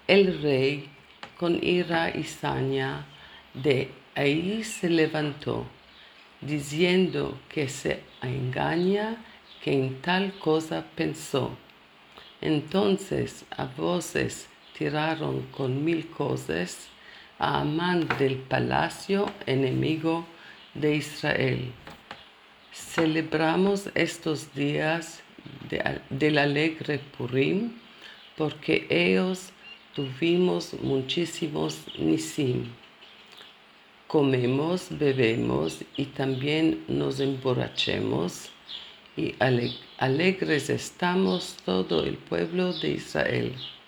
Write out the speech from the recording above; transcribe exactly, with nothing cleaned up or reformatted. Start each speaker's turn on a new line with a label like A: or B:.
A: El rey, con ira y saña, de ahí se levantó, diciendo que se engaña, que en tal cosa pensó. Entonces a voces tiraron con mil cosas a Amán del palacio, enemigo de Israel. Celebramos estos días de, del alegre Purim, porque ellos tuvimos muchísimos nisim. Comemos, bebemos y también nos emborrachemos, y alegres estamos todo el pueblo de Israel.